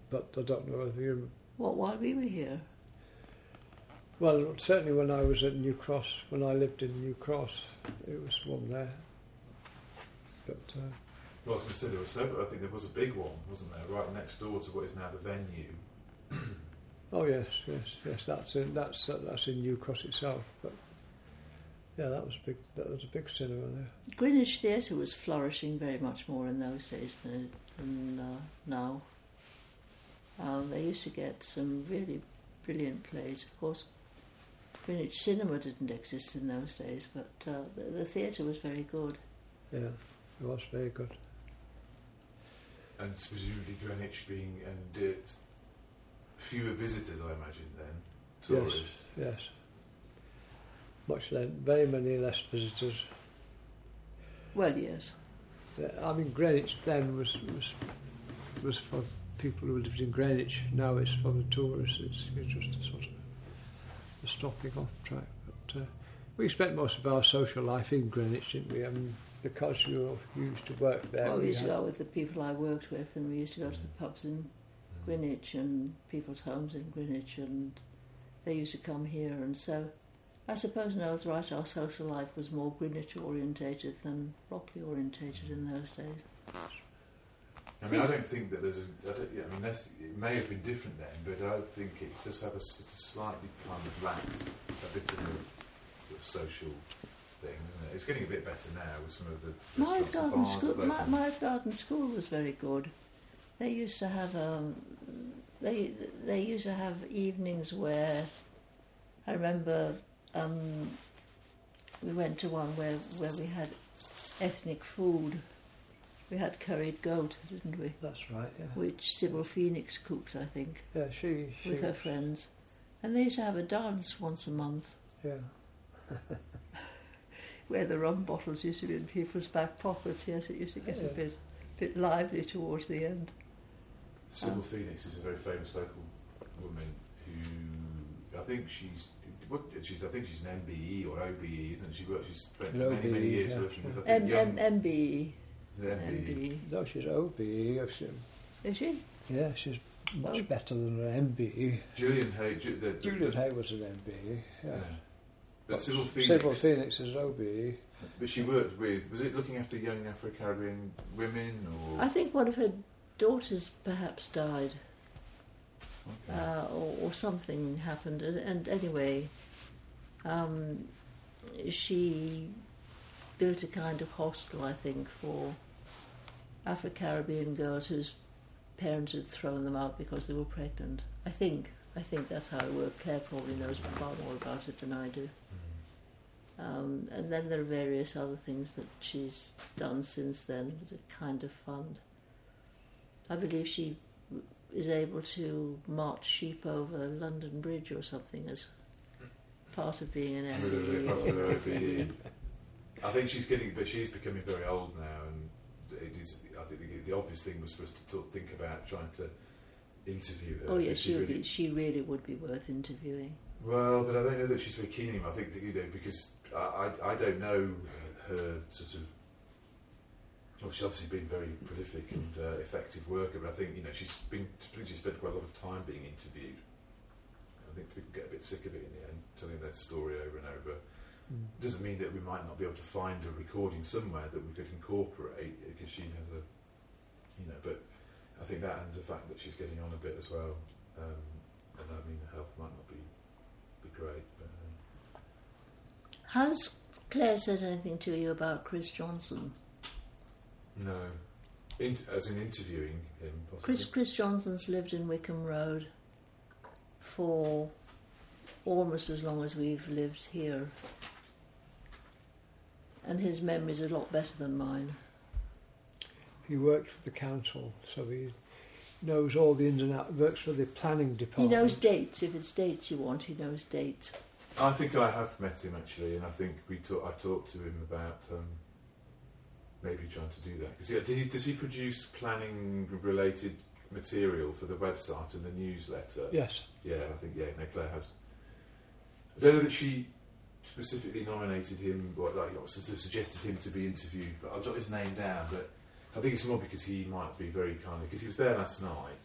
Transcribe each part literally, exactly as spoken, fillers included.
but I don't know if you... What, while we were here? Well, certainly when I was at New Cross, when I lived in New Cross, it was one there. But... Uh, well, I was going to say, there was several, I think there was a big one, wasn't there, right next door to what is now the venue. Oh yes, yes, yes. That's in that's uh, that's in New Cross itself. But yeah, that was big. That was a big cinema there. Greenwich Theatre was flourishing very much more in those days than, than uh, now. Um, they used to get some really brilliant plays. Of course, Greenwich Cinema didn't exist in those days, but uh, the, the theatre was very good. Yeah, it was very good. And presumably Greenwich being and it. Fewer visitors, I imagine, then, tourists. Yes, yes. Much less, very many less visitors. Well, yes. I mean, Greenwich then was was was for people who lived in Greenwich. Now it's for the tourists. It's, it's just a sort of a stopping off track. But uh, we spent most of our social life in Greenwich, didn't we? I mean, because you, you used to work there. Well, we we used had... to go with the people I worked with, and we used to go to the pubs in Greenwich and people's homes in Greenwich, and they used to come here, and so I suppose Noel's right, our social life was more Greenwich orientated than Brockley orientated in those days. I mean, I don't think that there's a, I, don't, yeah, I mean, that's, it may have been different then, but I think it does have a sort of slightly kind of lax, a bit of a sort of social thing, isn't it? It's getting a bit better now with some of the Mythe Garden School, My, Mythe Garden School was very good. They used to have um, they they used to have evenings where I remember um, we went to one where, where we had ethnic food. We had curried goat, didn't we? That's right, yeah. Which Sybil Phoenix cooked, I think. Yeah, she, she with her friends, and they used to have a dance once a month. Yeah. Where the rum bottles used to be in people's back pockets. Yes, it used to get yeah. a bit bit lively towards the end. Sybil um, Phoenix is a very famous local woman who I think she's what she's I think she's an M B E or O B E, isn't she? Worked, she's spent many, O B E, many years yeah, working yeah. with I think M- young, M- MBE. M B E. No, she's O B E. Is she? Yeah, she's much Oh. better than an M B E. Julian Hay. Ju- the, the, Julian the, Hay was an M B E. Yeah. yeah. But Sybil Phoenix. Sybil Phoenix is O B E. But she worked with. Was it looking after young Afro-Caribbean women, or? I think one of her daughters perhaps died. Okay. Uh, or, or something happened, and, and anyway, um, she built a kind of hostel, I think, for Afro-Caribbean girls whose parents had thrown them out because they were pregnant. I think, I think that's how it worked. Claire probably knows far more about it than I do. Mm. Um, and then there are various other things that she's done since then. There's a kind of fund. I believe she is able to march sheep over London Bridge or something as part of being an M B E. I think she's getting, but she's becoming very old now, and it is. I think the, the obvious thing was for us to talk, think about trying to interview her. Oh yes, she she would really, be. She really would be worth interviewing. Well, but I don't know that she's very keen anymore. I think that, you know, because I, I I don't know her sort of. Well, she's obviously been very prolific and uh, effective worker, but I think, you know, she's been she's spent quite a lot of time being interviewed. I think people get a bit sick of it in the end, telling their story over and over. Mm. Doesn't mean that we might not be able to find a recording somewhere that we could incorporate, because she has a, you know, but I think that and the fact that she's getting on a bit as well, um, and I mean, her health might not be be great. But, um. Has Claire said anything to you about Chris Johnson? No, in, as in interviewing him. Possibly. Chris Chris Johnson's lived in Wickham Road for almost as long as we've lived here, and his memory's a lot better than mine. He worked for the council, so he knows all the ins and outs. Works for the planning department. He knows dates. If it's dates you want, he knows dates. I think I have met him actually, and I think we talk, I talked to him about um, maybe trying to do that. Cause he, does, he, does he produce planning-related material for the website and the newsletter? Yes. Yeah, I think yeah. No, Claire has. I don't know that she specifically nominated him, or like sort of suggested him to be interviewed. But I'll jot his name down. But I think it's more because he might be very kind of, because he was there last night and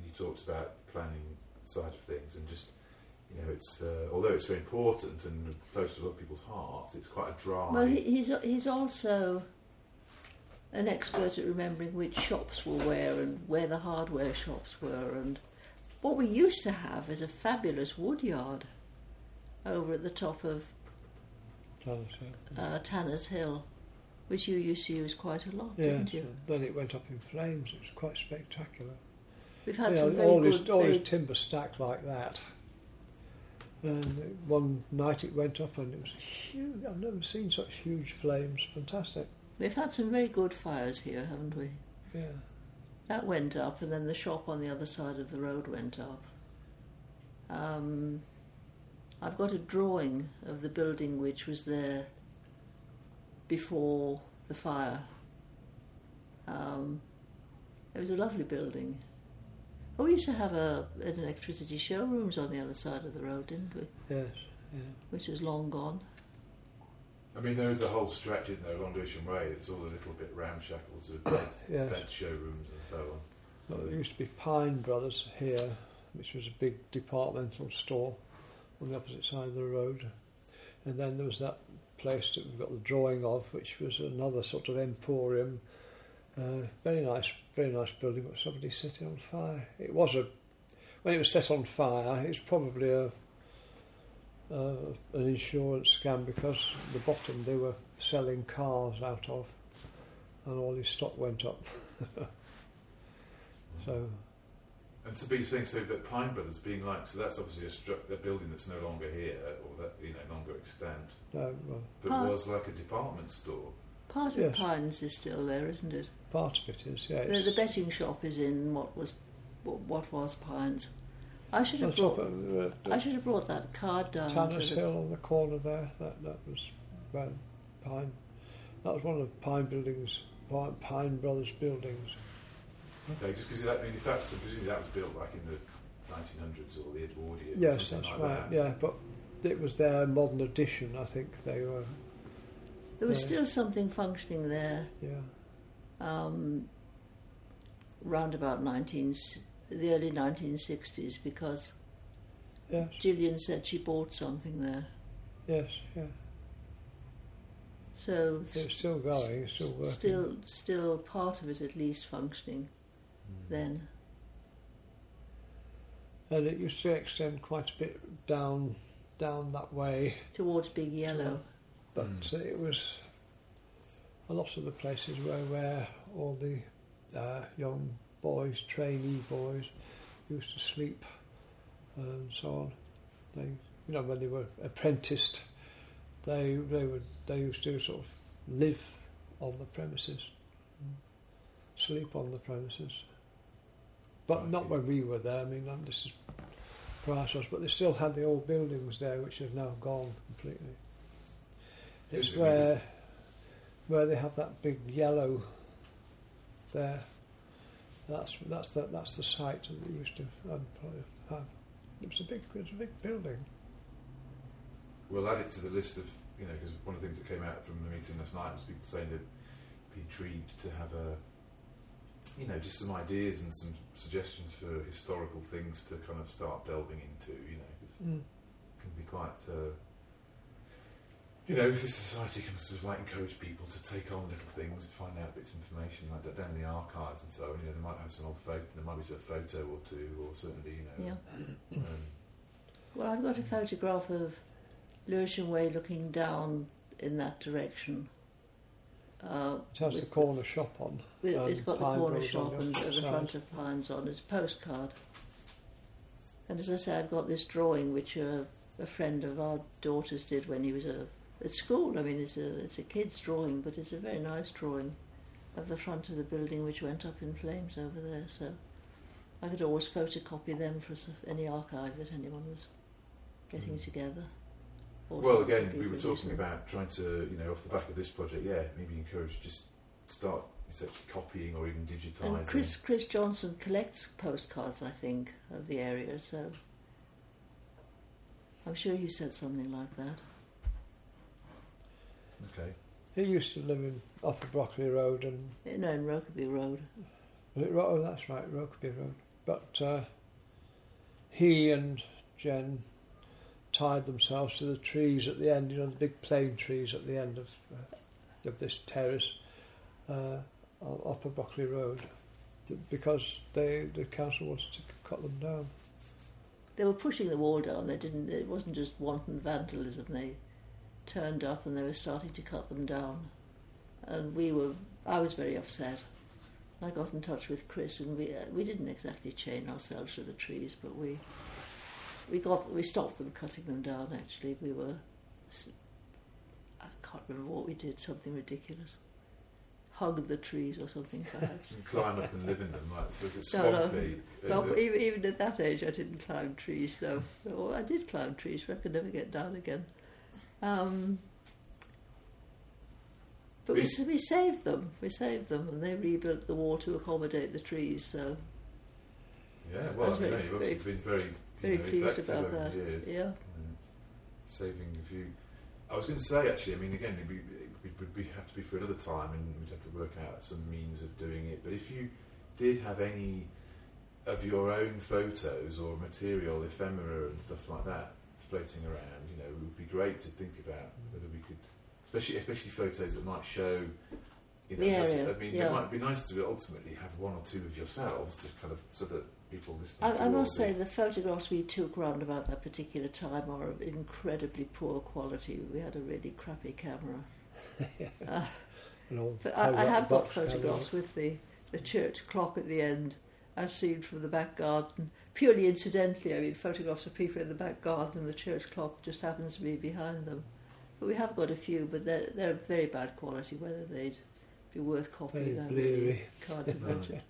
you talked about the planning side of things, and just, you know, it's uh, although it's very important and close to a lot of people's hearts, it's quite a dry. Well, he, he's he's also an expert at remembering which shops were where and where the hardware shops were, and what we used to have is a fabulous wood yard over at the top of Tanner's Hill. uh, Tanner's Hill, which you used to use quite a lot, Yeah, didn't you? then it went up in flames. It was quite spectacular. We've had Yeah, some very all good... this, all very- this timber stacked like that. And one night it went up and it was huge. I've never seen such huge flames. Fantastic. We've had some very good fires here, haven't we? Yeah. That went up, and then the shop on the other side of the road went up. Um, I've got a drawing of the building which was there before the fire. Um, it was a lovely building. Oh, we used to have a, an electricity showrooms on the other side of the road, didn't we? Yes. Yeah. Which is long gone. I mean, there is a whole stretch, isn't there, along Lewisham Way. It's all a little bit ramshackles of bed, Yes. bed showrooms and so on. Well, there used to be Pine Brothers here, which was a big departmental store on the opposite side of the road. And then there was that place that we've got the drawing of, which was another sort of emporium. Uh, very nice, very nice building, but somebody set it on fire. It was a, when it was set on fire, it's probably a, uh, an insurance scam, because the bottom they were selling cars out of, and all his stock went up. So, And to be saying so that Pine Brothers being like, so that's obviously a, stru- a building that's no longer here, or that, you know, longer extant, no, well, but Pine- was like a department store. Part of Yes. Pines is still there, isn't it? part of it is, yeah. The, It's, the betting shop is in what was what was Pines. I should have What's up brought, at, uh, I should have brought that card down Tanner's to the, Hill on the corner there. That that was well, Pine. That was one of the Pine buildings, Pine, Pine Brothers buildings. Okay, just because that, I mean, in fact, so presumably that was built like in the nineteen hundreds or the Edwardian. or Yes, something that's like right. that. Yeah, but it was their modern edition. I think they were. there was Yeah. still something functioning there Yeah, um, round about nineteen, the early nineteen sixties, because yes, Gillian said she bought something there. yes, yeah. So It's still going. It's still working. still, still part of it at least functioning Mm. then. And it used to extend quite a bit down, down that way. Towards Big Yellow. But Mm. uh, it was a lot of the places where, where all the uh, young boys, trainee boys, used to sleep and so on. They, you know, when they were apprenticed, they they would they used to sort of live on the premises, sleep on the premises. But Right. not when we were there. I mean, um, this is prior to us, but they still had the old buildings there, which have now gone completely. It's Is it where where they have that big yellow there. That's that's the that's the site that they used to um, have. It was a big it was a big building. We'll add it to the list of, you know, because one of the things that came out from the meeting last night was people saying they'd be intrigued to have a, you know, just some ideas and some suggestions for historical things to kind of start delving into, you know, 'cause Mm. it can be quite, uh, you know, if the society can sort of like encourage people to take on little things and find out bits of information, like that down in the archives and so on, you know, they might have some old photo, there might be a photo or two, or certainly, you know, Yeah. um, Well, I've got a photograph of Lewisham Way looking down in that direction. Uh, It has with- the corner shop on. with- and it's got the Pine corner Brothers on shop the and opposite at the side. front of Pines on. It's a postcard. And as I say, I've got this drawing which a, a friend of our daughter's did when he was a, at school. I mean, it's a it's a kid's drawing, but it's a very nice drawing of the front of the building which went up in flames over there. So I could always photocopy them for s- any archive that anyone was getting Mm. together. Or well, something again, to we were reproduce talking them. about trying to, you know, off the back of this project, yeah, maybe encourage just start essentially copying or even digitising. And Chris Chris Johnson collects postcards, I think, of the area, so I'm sure he said something like that. Okay. He used to live in Upper Brockley Road and No, in Rokeby Road. was it Ro- oh, that's right, Rokeby Road. but uh, he and Jen tied themselves to the trees at the end, you know, the big plane trees at the end of uh, of this terrace, uh, on Upper Buckley Road, because they the council wanted to cut them down. They were pushing the wall down. They didn't. It wasn't just wanton vandalism. They turned up and they were starting to cut them down, and we were. I was very upset. I got in touch with Chris, and we uh, we didn't exactly chain ourselves to the trees, but we we got we stopped them cutting them down. Actually, we were. I can't remember what we did. Something ridiculous. Hug the trees or something, perhaps. And climb up and live in them, like was it No, no. swampy? Well, Uh, even, even at that age, I didn't climb trees. No, well, I did climb trees, but I could never get down again. Um, but we, Really? we saved them. We saved them, and they rebuilt the wall to accommodate the trees. So yeah, I well, was I mean, very- you've obviously been very, very you know, pleased effective about over that. the years. Yeah. Uh, saving a few. I was going to say, actually, I mean, again, it'd be, it would be, have to be for another time, and we'd have to work out some means of doing it. But if you did have any of your own photos or material, ephemera and stuff like that floating around, you know, it would be great to think about whether we could, especially especially photos that might show, you know, The that's- area, I mean, yeah. it might be nice to ultimately have one or two of yourselves to kind of so that people listening I, to I all must say the- the photographs we took round about that particular time are of incredibly poor quality. We had a really crappy camera. Uh, An old But I, I Hobart have got box camera. photographs with the, the church clock at the end, as seen from the back garden. Purely incidentally, I mean, photographs of people in the back garden, and the church clock just happens to be behind them. But we have got a few, but they're, they're very bad quality. Whether they'd be worth copying, Very I really bleary. can't imagine.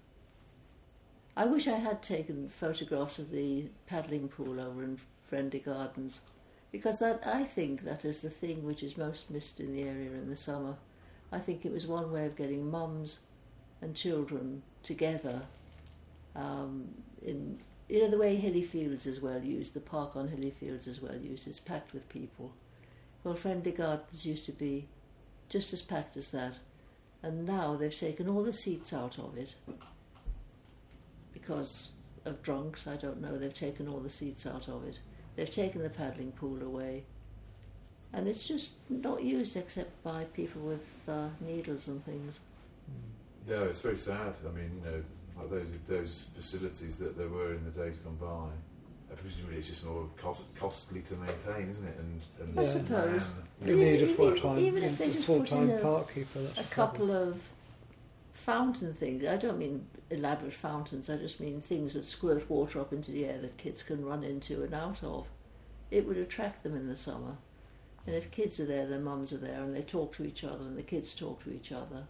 I wish I had taken photographs of the paddling pool over in Friendly Gardens, because that I think that is the thing which is most missed in the area in the summer. I think it was one way of getting mums and children together. Um, in you know the way Hilly Fields is well used, the park on Hilly Fields is well used. It's packed with people. Well, Friendly Gardens used to be just as packed as that, and now they've taken all the seats out of it because of drunks. I don't know. They've taken all the seats out of it. They've taken the paddling pool away. And it's just not used except by people with uh, needles and things. No, it's very sad. I mean, you know, like those those facilities that there were in the days gone by. Uh, presumably, it's just more cost, costly to maintain, isn't it? And, and I and suppose. man- You Even- need a even- full-time, even if they a just put in full-time a- park keeper. That's A the problem. couple of fountain things. I don't mean elaborate fountains. I just mean things that squirt water up into the air that kids can run into and out of. It would attract them in the summer. And if kids are there, their mums are there, and they talk to each other, and the kids talk to each other.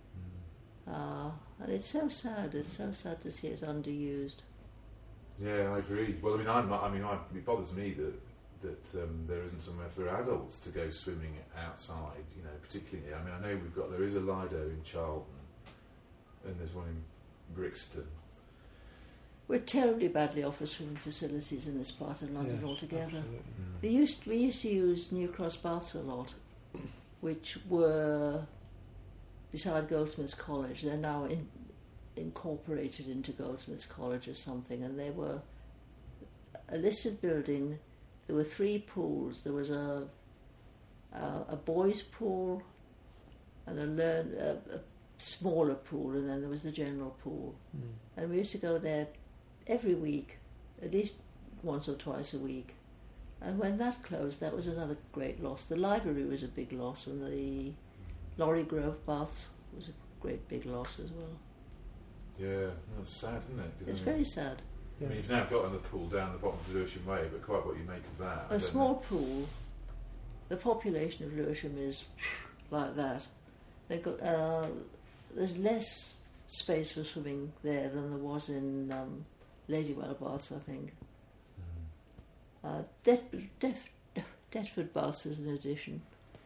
Uh, and it's so sad. It's so sad to see it underused. Yeah, I agree. Well, I mean, I'm not, I mean, I, it bothers me that that um, there isn't somewhere for adults to go swimming outside. You know, particularly. I mean, I know we've got there is a Lido in Charlton, and there's one in Brixton. We're terribly badly off for swimming facilities in this part of London Yes, altogether. absolutely. They used, we used to use New Cross baths a lot, which were beside Goldsmiths College. They're now in, incorporated into Goldsmiths College or something, and they were a listed building. There were three pools. There was a a, a boys' pool and a, learn, a, a smaller pool, and then there was the general pool. Mm. And we used to go there every week, at least once or twice a week. And when that closed, that was another great loss. The library was a big loss, and the Laurie Grove baths was a great big loss as well. Yeah, that's sad, isn't it? 'Cause It's I mean, very sad. I mean, you've now got another pool down the bottom of Lewisham Way, but quite what you make of that. I A don't small know. pool, the population of Lewisham is like that. They've got, uh, there's less space for swimming there than there was in um, Ladywell Baths, I think. Uh, Det- Def- Deptford Baths is an addition.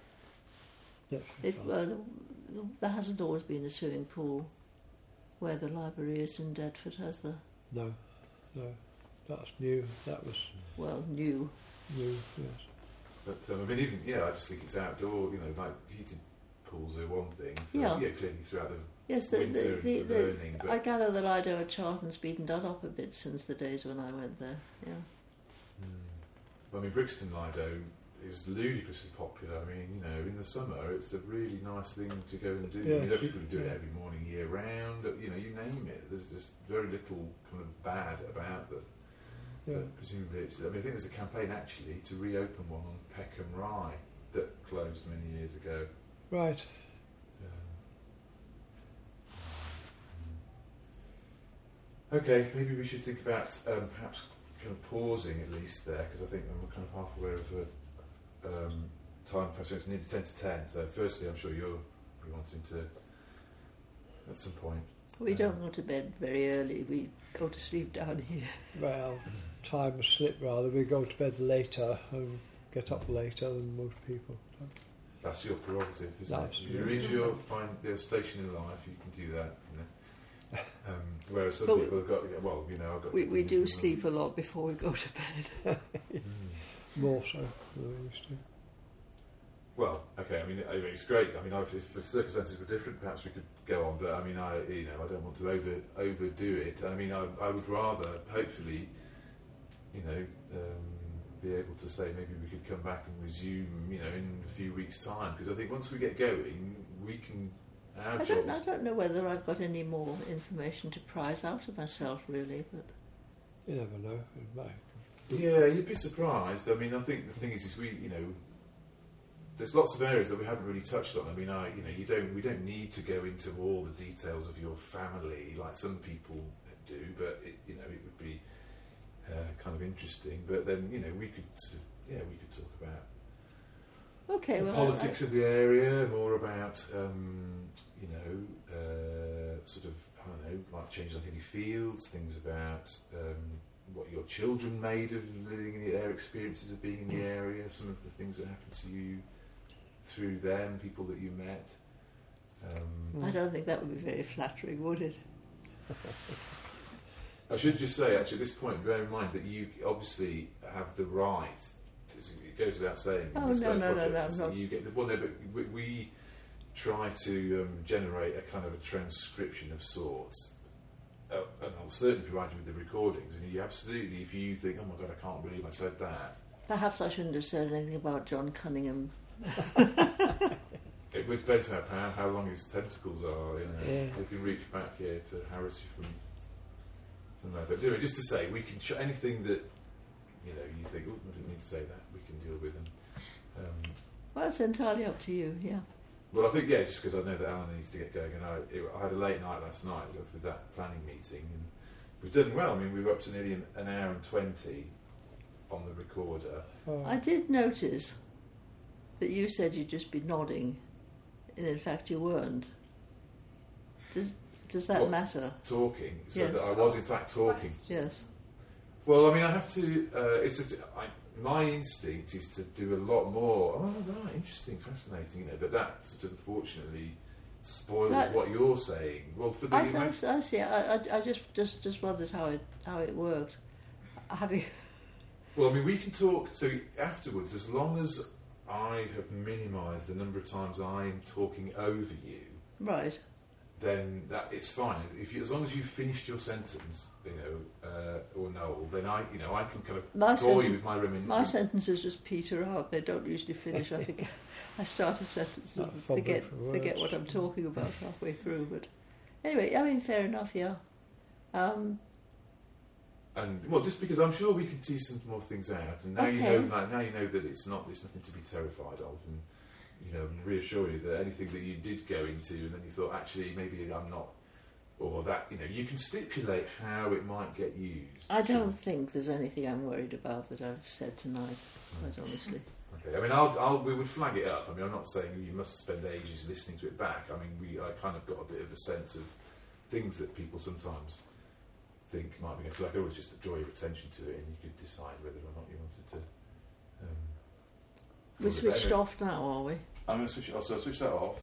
Yes, It, uh, the, the, there hasn't always been a swimming pool where the library is in Deptford, has there? no, no, that's new. That was Well, new. new. Yes. But um, I mean, even yeah, I just think it's outdoor. You know, like heated pools are one thing. For, Yeah. yeah, clearly throughout the Yes, the, winter the, the, and the, learning. But I gather the Lido at Charlton's been done up a bit since the days when I went there. Yeah. Mm. I mean, Brixton Lido is ludicrously popular. I mean, you know, in the summer it's a really nice thing to go and do. Yeah. I mean, there are people who do it Yeah. every morning, year round. You know, you name it. There's just very little kind of bad about them. Yeah. But presumably, it's, I mean, I think there's a campaign actually to reopen one on Peckham Rye that closed many years ago. Right. Um, okay, maybe we should think about um, perhaps kind of pausing at least there, because I think we're kind of half aware of the um, time passing. It's nearly ten to ten. So, firstly, I'm sure you're you're wanting to at some point. We um, don't go to bed very early. We go to sleep down here. Well, time has slipped rather. We go to bed later and get up later than most people. That's your prerogative, isn't it? If you Absolutely. reach your find your station in life, you can do that. You know. Um, whereas some But people have got, well, you know, I've got. We, we do sleep a lot before we go to bed. Mm. More so than we used to. Well, okay. I mean, I mean, it's great. I mean, if, if the circumstances were different, perhaps we could go on. But I mean, I, you know, I don't want to over overdo it. I mean, I, I would rather, hopefully, you know, um, be able to say maybe we could come back and resume, you know, in a few weeks' time. Because I think once we get going, we can. Our I don't, jobs- I don't know whether I've got any more information to prize out of myself, really. But You never know. It might. Yeah, you'd be surprised. I mean, I think the thing is, is we, you know, there's lots of areas that we haven't really touched on. I mean, I, you know, you don't, we don't need to go into all the details of your family like some people do, but it, you know, it would be uh, kind of interesting. But then, you know, we could, sort of, yeah, we could talk about okay, the well, politics of the area, more about, um, you know, uh, sort of, I don't know, like changes on hilly fields, things about. Um, what your children made of living in the, their experiences of being in the area, some of the things that happened to you through them, people that you met. Um, I, I don't think that would be very flattering, would it? I should just say, actually, at this point, bear in mind that you obviously have the right. It goes without saying. in Oh, this no, kind of no, no, projects, no, is that no. You get the, well, no, but we, we try to um, generate a kind of a transcription of sorts. Uh, and I'll certainly provide you with the recordings. And you absolutely, if you think, oh my God, I can't believe I said that. Perhaps I shouldn't have said anything about John Cunningham. It depends how, how how long his tentacles are. You know, Yeah. they can reach back here to harass you from somewhere. But anyway, just to say, we can ch- anything that you know you think, oh, I didn't mean to say that. We can deal with them. Um, Well, it's entirely up to you, yeah. Well, I think, yeah, just because I know that Alan needs to get going, and I, it, I had a late night last night with that planning meeting, and we've done well. I mean, we were up to nearly an, an hour and twenty on the recorder. Oh. I did notice that you said you'd just be nodding, and in fact you weren't. Does, does that What? matter? Talking, so Yes. that I was in fact talking. Yes. Well, I mean, I have to. Uh, it's a, I, my instinct is to do a lot more. Oh, right, interesting, fascinating, you know. But that sort of unfortunately spoils That- what you're saying. Well, for the I, I, I see. I, I, I just, just, just wondered how it, how it worked. Having well, I mean, we can talk. So afterwards, as long as I have minimised the number of times I'm talking over you, right. then that it's fine. If you, as long as you've finished your sentence, you know, uh, or no, then I, you know, I can kind of My, bore sen- you with my reminiscence. my sentences just peter out. They don't usually finish. I forget. I start a sentence and Not fumbling forget for forget words. what I'm talking about halfway through. But anyway, I mean, fair enough. Yeah. Um, And well, just because I'm sure we can tease some more things out, and now you Okay. know, like, now you know that it's not, there's nothing to be terrified of, and you know, reassure you that anything that you did go into, and then you thought, actually, maybe I'm not, or that, you know, you can stipulate how it might get used. I don't think there's anything I'm worried about that I've said tonight. Quite honestly. Okay, I mean, I'll, I'll, we would flag it up. I mean, I'm not saying you must spend ages listening to it back. I mean, we, I kind of got a bit of a sense of things that people sometimes think might be. So I could always just draw your attention to it, and you could decide whether or not you wanted to. Um, We're But switched anyway, off now, are we? I'm going to switch. I'll, so I'll switch that off.